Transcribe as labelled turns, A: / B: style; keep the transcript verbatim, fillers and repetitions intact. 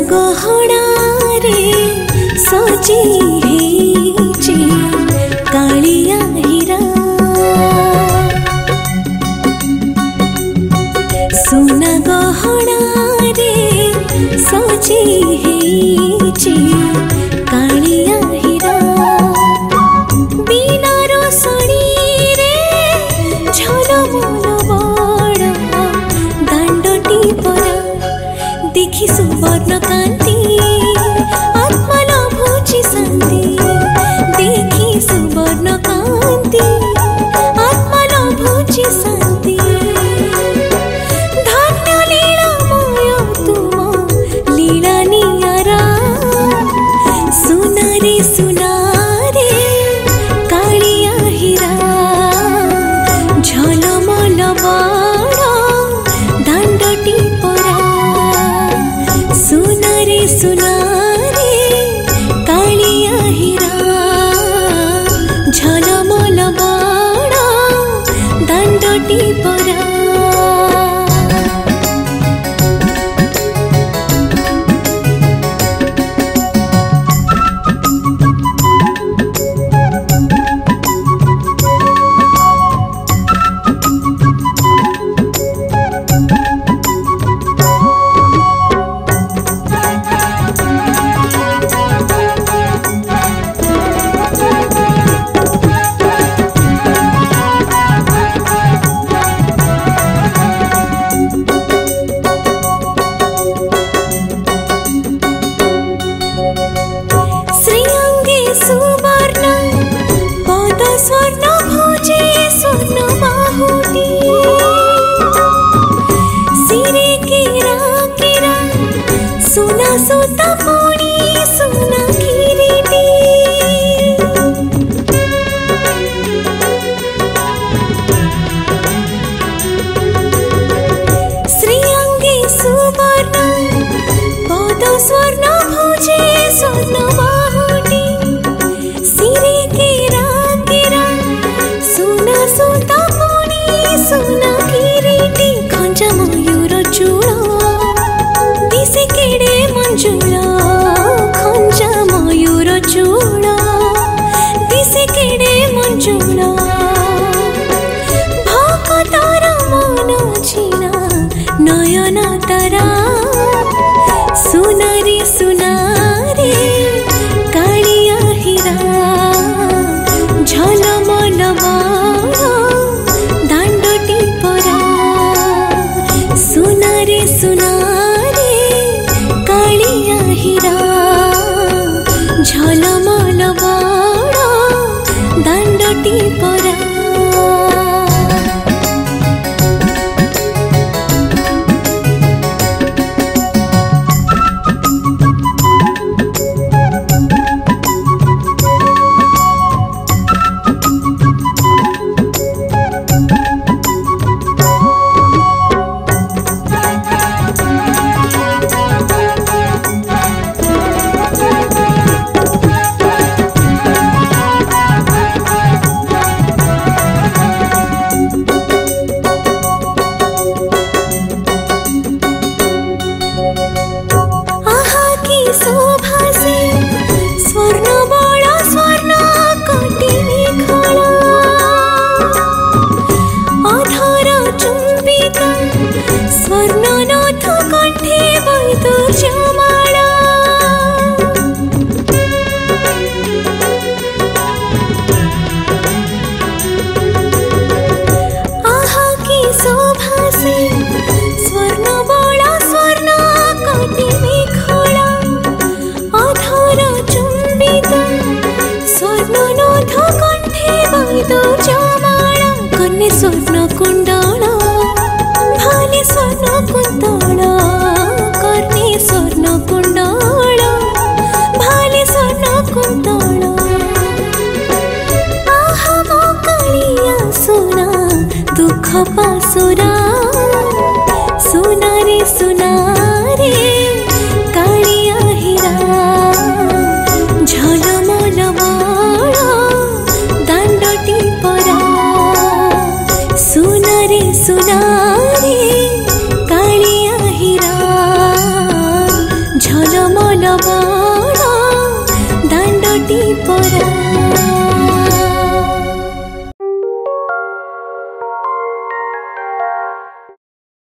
A: गहणारे सजी हेची कालिया हीरा सोना गहणारे सजी हेची कालिया हीरा बिना रोसणी रे झलमल बड़ दांडटी परा देखी सुवर्ण कांति आत्मा लभुची शांति देखी सुवर्ण कांति आत्मा लभुची शांति धन्य लीलामय तुम लीला नियारा सुना रे सुना रे कालिया हीरा झलमल बड़ दांडटी परा सुना रे सुना रे कालिया हीरा झलमल बड़ दांडटी परा सोना सोता पोणी सोना किरीटी श्रीअंगे सुवर्ण पद स्वर्ण भुजे स्वर्ण बाहुटी सिरे केरा केरा सोना सोता पोणी सोना किरीटी खंजा मयूर चूड़ दिसे केड़े मंजुला खंजा मयूर चूड़ दिसे केड़े मंजुला भक्तर मन छिना नयन तारा सुना रे सुना रे कालिया हीरा झलमल बड़ दांडटी परा सुना रे सुना कालिया हीरा झलमल बड़ दांडटी परा स्वर्ण